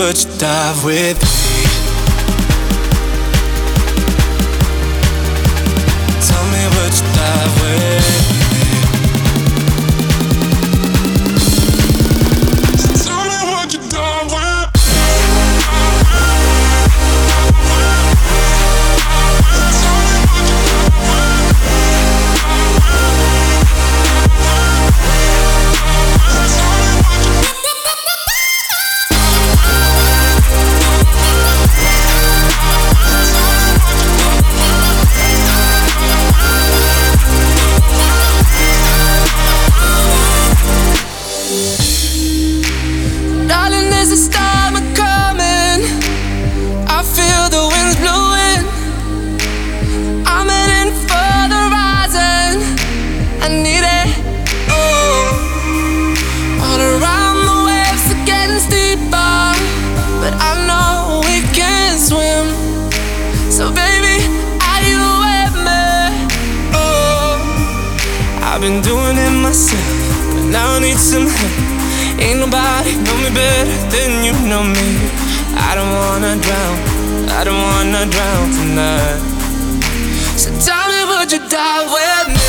would you dive with me? Tell me, would you dive with me? Tell me, would you dive with me? I've been doing it myself, but now I need some help. Ain't nobody know me better than you know me. I don't wanna drown, I don't wanna drown tonight. So tell me, would you die with me?